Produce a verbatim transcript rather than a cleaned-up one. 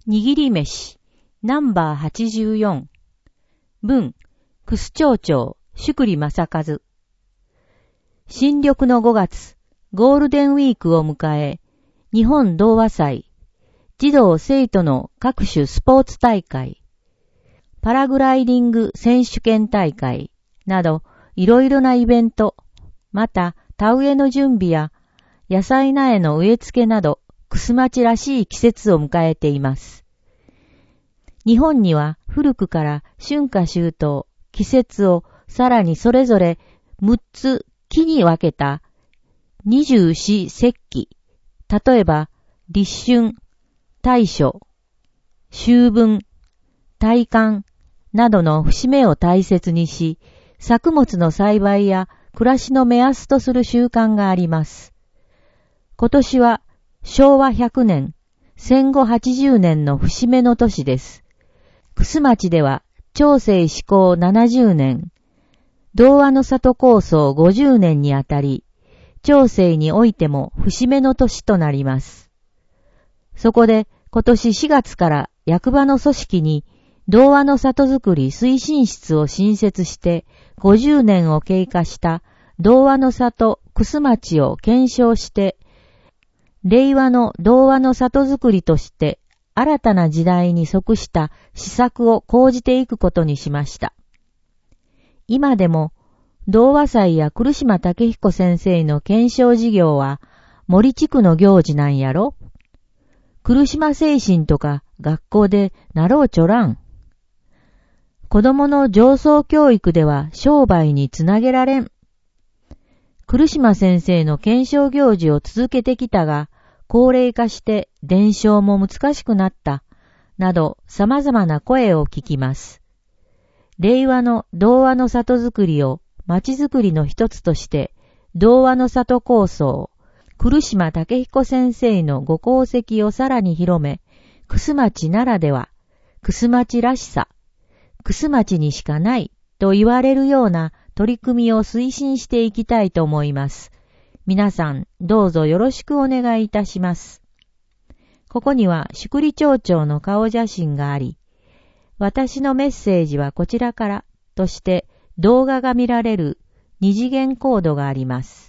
握り飯ナンバーはちじゅうよん文楠町長宿利正和新緑のごがつゴールデンウィークを迎え日本童話祭児童生徒の各種スポーツ大会パラグライディング選手権大会などいろいろなイベントまた田植えの準備や野菜苗の植え付けなど楠町らしい季節を迎えています。日本には古くから春夏秋冬、季節をさらにそれぞれむっつ期に分けた二十四節気、例えば立春、大暑、秋分、大寒などの節目を大切にし、作物の栽培や暮らしの目安とする習慣があります。今年はしょうわひゃくねん、戦後はちじゅうねんの節目の年です。楠町では、長征施行ななじゅうねん、童話の里構想ごじゅうねんにあたり、長征においても節目の年となります。そこで今年しがつから役場の組織に童話の里づくり推進室を新設してごじゅうねんを経過した童話の里楠町を検証して、令和の童話の里づくりとして新たな時代に即した施策を講じていくことにしました。今でも童話祭や来島武彦先生の検証事業は森地区の行事なんやろ。来島精神とか学校でなろうちょらん。子供の上層教育では商売につなげられん。来島先生の検証行事を続けてきたが、高齢化して伝承も難しくなった、など様々な声を聞きます。令和の童話の里づくりを町づくりの一つとして、童話の里構想、来島武彦先生のご功績をさらに広め、楠町ならでは、楠町らしさ、楠町にしかないと言われるような取り組みを推進していきたいと思います。皆さんどうぞよろしくお願いいたします。ここには宿利町長の顔写真があり、私のメッセージはこちらからとして動画が見られる二次元コードがあります。